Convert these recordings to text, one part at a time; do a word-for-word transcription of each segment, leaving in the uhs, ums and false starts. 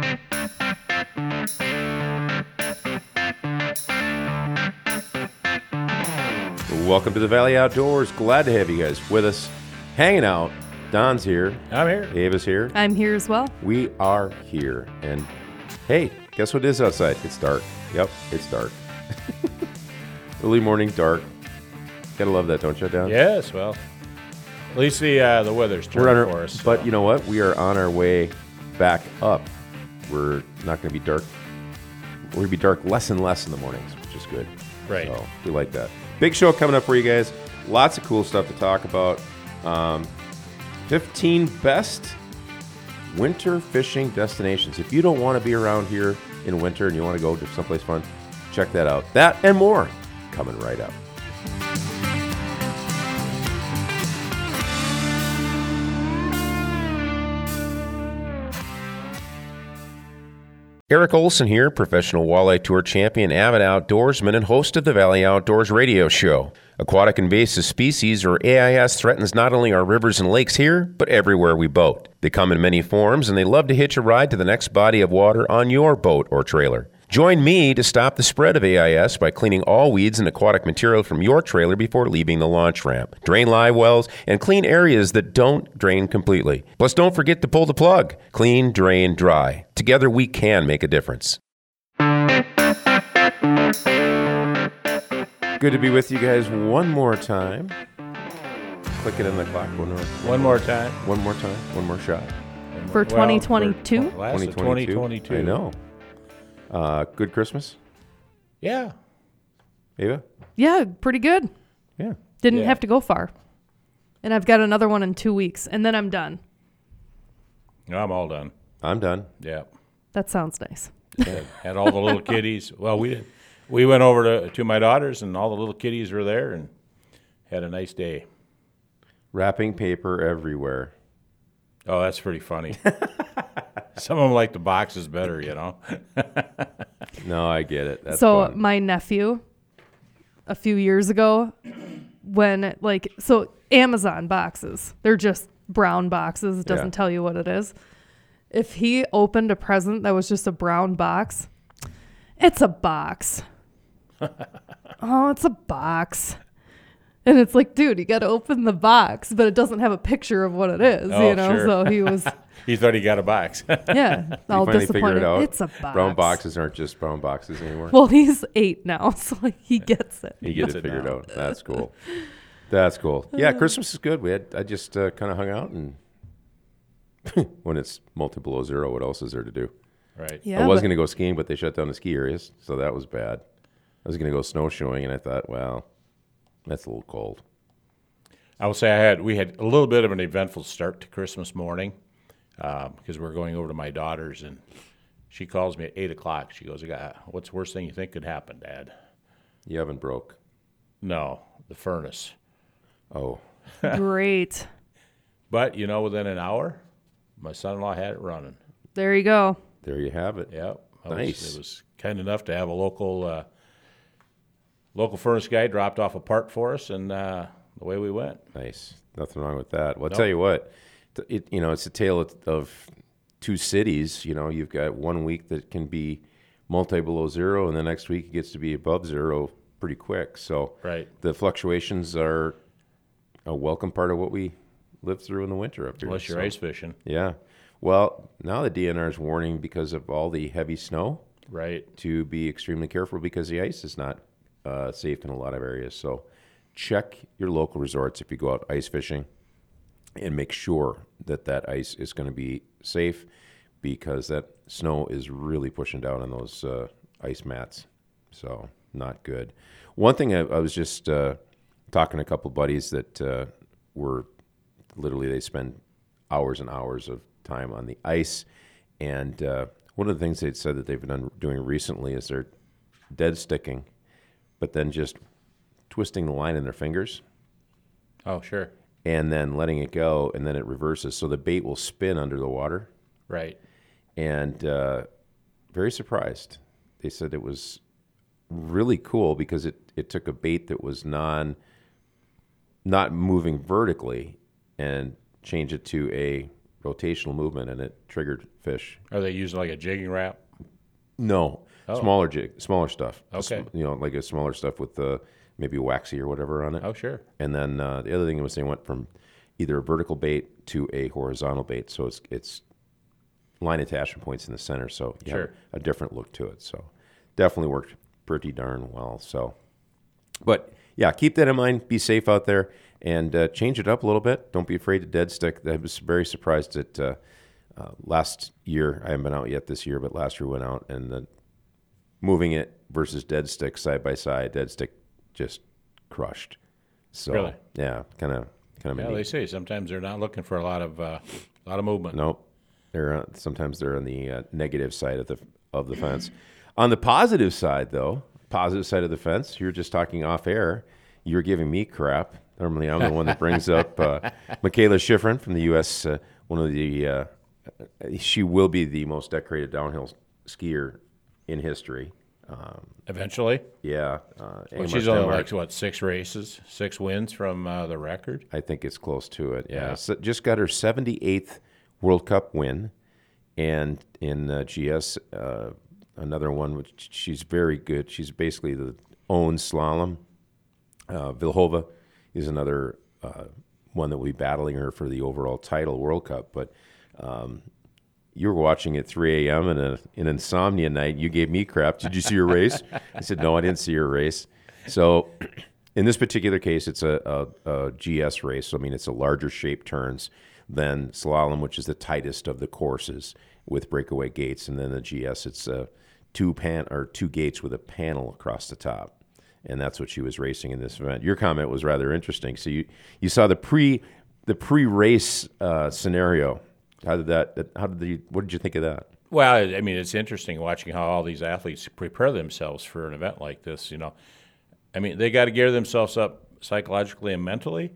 Welcome to the Valley Outdoors. Glad to have you guys with us, hanging out. Don's here. I'm here. Ava's here. I'm here as well. We are here. And hey, guess what it is outside? It's dark. Yep, it's dark. Early morning, dark. Gotta love that, don't you, Don? Yes, well, at least the uh, the weather's turned We're on our, for us. But so. you know what? We are on our way back up. We're not going to be dark. We're going to be dark less and less in the mornings, which is good. Right. So we like that. Big show coming up for you guys. Lots of cool stuff to talk about. Um, fifteen best winter fishing destinations. If you don't want to be around here in winter and you want to go to someplace fun, check that out. That and more coming right up. Eric Olson here, professional walleye tour champion, avid outdoorsman, and host of the Valley Outdoors radio show. Aquatic invasive species, or A I S, threatens not only our rivers and lakes here, but everywhere we boat. They come in many forms, and they love to hitch a ride to the next body of water on your boat or trailer. Join me to stop the spread of A I S by cleaning all weeds and aquatic material from your trailer before leaving the launch ramp. Drain live wells and clean areas that don't drain completely. Plus, don't forget to pull the plug. Clean, drain, dry. Together, we can make a difference. Good to be with you guys one more time. Click it in the clock. One more, One more time. one more time. One more shot. For twenty twenty-two? For, last of twenty twenty-two. I know. Uh, good Christmas, Yeah. Ava? Yeah, pretty good. Yeah. Didn't Yeah. have to go far. And I've got another one in two weeks, and then I'm done. I'm all done. I'm done. Yeah. That sounds nice. had, had all the little kiddies. Well, we did. We went over to, to my daughter's, and all the little kiddies were there, and had a nice day. Wrapping paper everywhere. Oh, that's pretty funny. Some of them like the boxes better, you know. No, I get it. That's so fun. my nephew, a few years ago, when like so Amazon boxes, they're just brown boxes. It doesn't Yeah. tell you what it is. If he opened a present that was just a brown box, it's a box. Oh, it's a box. And it's like, dude, you got to open the box, but it doesn't have a picture of what it is, Oh, you know? sure. So he was, He thought he got a box. yeah, You all finally figured disappointed. it out. It's a box. Brown boxes aren't just brown boxes anymore. Well, he's eight now, so he gets it. he gets gets it it figured now. out. That's cool. That's cool. Yeah, Christmas is good. We had I just uh, kind of hung out, and when it's multi below zero, what else is there to do? Right. Yeah, I was but- going to go skiing, but they shut down the ski areas, so that was bad. I was going to go snowshoeing, and I thought, well, that's a little cold. I will say I had we had a little bit of an eventful start to Christmas morning uh, because we we're going over to my daughter's, and she calls me at eight o'clock. She goes, "I got what's the worst thing you think could happen, Dad?" The oven broke. No, the furnace. Oh, Great. But you know, within an hour, my son-in-law had it running. There you go. there you have it. Yep. I Nice. Was, it was kind enough to have a local uh, local furnace guy dropped off a part for us, and uh, away we went. Nice. Nothing wrong with that. Well, I'll Nope. tell you what, th- it, you know, it's a tale of, of two cities. You know, you've got one week that can be multi below zero, and the next week it gets to be above zero pretty quick. So Right. the fluctuations are a welcome part of what we live through in the winter up here. Unless you're So, ice fishing. Yeah. Well, now the D N R is warning because of all the heavy snow Right. to be extremely careful because the ice is not uh, safe in a lot of areas. So check your local resorts if you go out ice fishing and make sure that that ice is going to be safe because that snow is really pushing down on those uh, ice mats. So not good. One thing I, I was just uh, talking to a couple buddies that uh, were literally they spend hours and hours of time on the ice. And uh, one of the things they'd said that they've been doing recently is they're dead sticking, but then just twisting the line in their fingers Oh, sure. and then letting it go, and then it reverses. So the bait will spin under the water. Right. And uh, very surprised. They said it was really cool because it, it took a bait that was non, not moving vertically and changed it to a rotational movement, and it triggered fish. Are they using like a jigging wrap? No, Oh. smaller jig, smaller stuff. Okay. You know, like a smaller stuff with uh, maybe waxy or whatever on it. Oh, sure. And then uh, the other thing was they went from either a vertical bait to a horizontal bait, so it's it's line attachment points in the center, so you Sure. have a different look to it. So definitely worked pretty darn well. So, but yeah, keep that in mind. Be safe out there and uh, change it up a little bit. Don't be afraid to dead stick. I was very surprised that uh, uh, last year, I haven't been out yet this year, but last year went out and the moving it versus dead stick side by side, dead stick just crushed. So Really? yeah, kind of kind of Yeah, they say sometimes they're not looking for a lot of uh, a lot of movement. Nope. They're uh, sometimes they're on the uh, negative side of the of the fence. On the positive side, though, positive side of the fence, you're just talking off air. You're giving me crap. Normally, I'm the one that brings up uh, Michaela Schifrin from the U S. Uh, one of the uh, she will be the most decorated downhill skier in history. Um, Eventually, yeah, uh, well, Amar she's only Stenmark. like what six races, six wins from uh, the record. I think it's close to it. Yeah, Yeah. So just got her seventy-eighth World Cup win, and in uh, G S, uh, another one which she's very good. She's basically the own slalom. Uh, Vilhova is another uh, one that will be battling her for the overall title World Cup. But um, you were watching at three a.m. in a in insomnia night. You gave me crap. Did you see your race? I said no, I didn't see your race. So. In this particular case, it's a, a, a G S race. So, I mean, it's a larger shape turns than slalom, which is the tightest of the courses with breakaway gates. And then the G S, it's uh, two pan or two gates with a panel across the top. And that's what she was racing in this event. Your comment was rather interesting. So you, you saw the pre the pre race uh, scenario. How did that? that- How did the? What did you think of that? Well, I I mean, it's interesting watching how all these athletes prepare themselves for an event like this. You know, I mean, they got to gear themselves up psychologically and mentally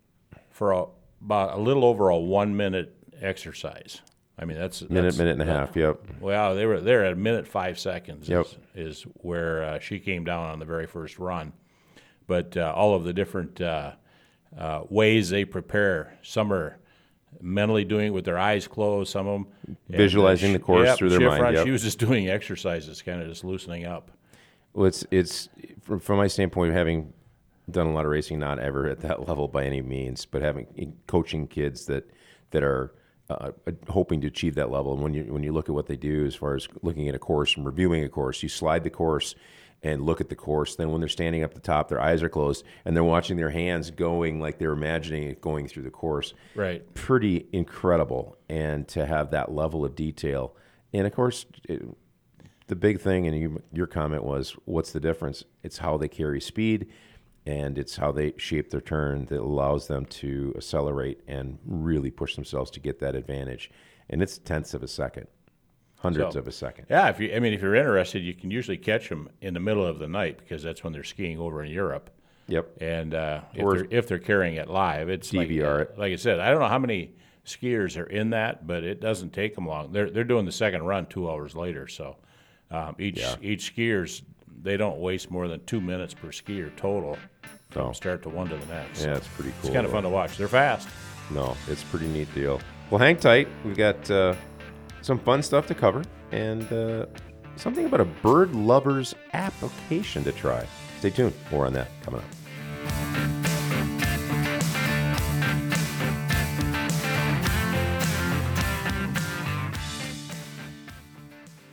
for a, about a little over a one-minute exercise. I mean, that's Minute, that's, minute and a that- half. Yep. Well, they were there at a minute five seconds. Yep. Is, is where uh, she came down on the very first run, but uh, all of the different uh, uh, ways they prepare. Some are mentally doing it with their eyes closed. Some of them Visualizing the course yep, through their Schifrin, mind, yep. She was just doing exercises, kind of just loosening up. Well, it's it's from, from my standpoint, having done a lot of racing, not ever at that level by any means, but having coaching kids that that are uh, hoping to achieve that level. And when you when you look at what they do as far as looking at a course and reviewing a course, you slide the course and look at the course. Then when they're standing up the top, their eyes are closed and they're watching their hands going like they're imagining it going through the course. Right. Pretty incredible, and to have that level of detail. And of course, it, the big thing, and you, your comment was, what's the difference? It's how they carry speed, and it's how they shape their turn that allows them to accelerate and really push themselves to get that advantage. And it's tenths of a second, hundreds So, of a second. Yeah, if you, I mean, if you're interested, you can usually catch them in the middle of the night because that's when they're skiing over in Europe. Yep. And uh, if Or- they're if they're carrying it live, it's D V R like, it. like I said, I don't know how many skiers are in that, but it doesn't take them long. They're they're doing the second run two hours later, so um, each Yeah. each skiers they don't waste more than two minutes per skier total from No. start to one to the next. Yeah, it's pretty cool. It's kind of fun to watch. They're fast. No, it's a pretty neat deal. Well, hang tight. We've got uh, some fun stuff to cover and uh, something about a bird lover's application to try. Stay tuned. More on that coming up.